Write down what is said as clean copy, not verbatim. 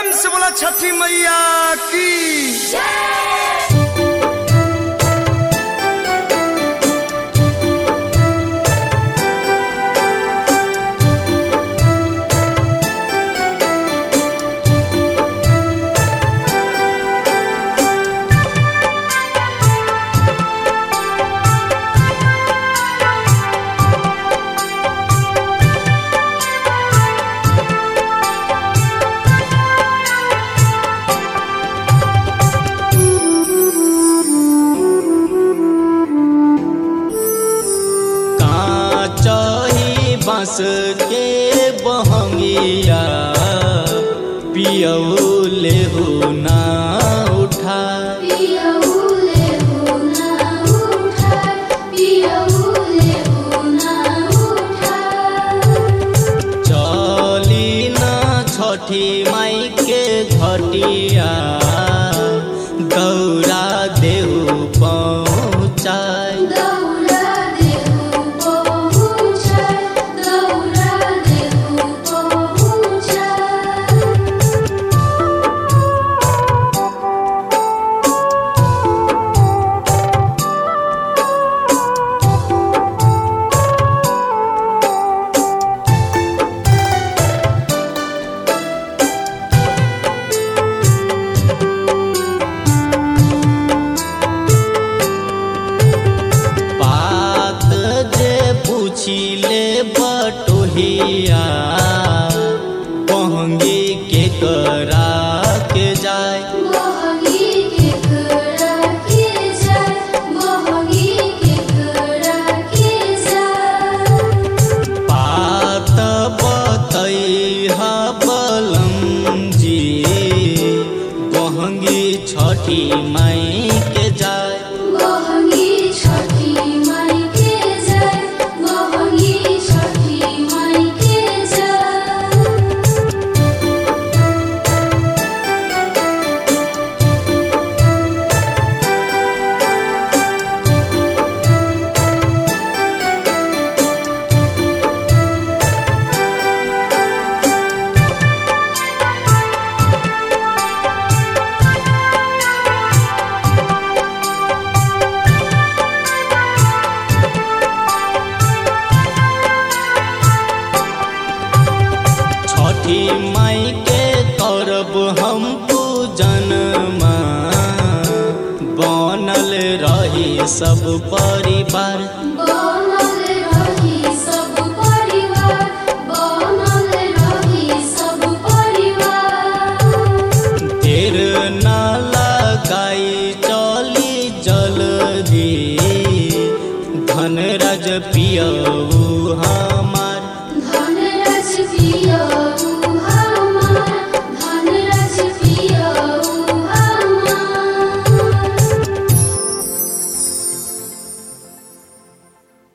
प्रेम से बोला छठी मैया की बांस के बहंगिया पियऊ ले हो ना उठा चली ना छठी माई के घटिया दौरा देहु पहुँचाए पूछिले बटोहिया बहंगी के करा के जाए बात बतैहा बलम जी बहंगी छठी माई के जाए छठी माई के करब हम पूजन बनल रही सब परिवार देर न लगाई चली जल्दी धनराज पियऊ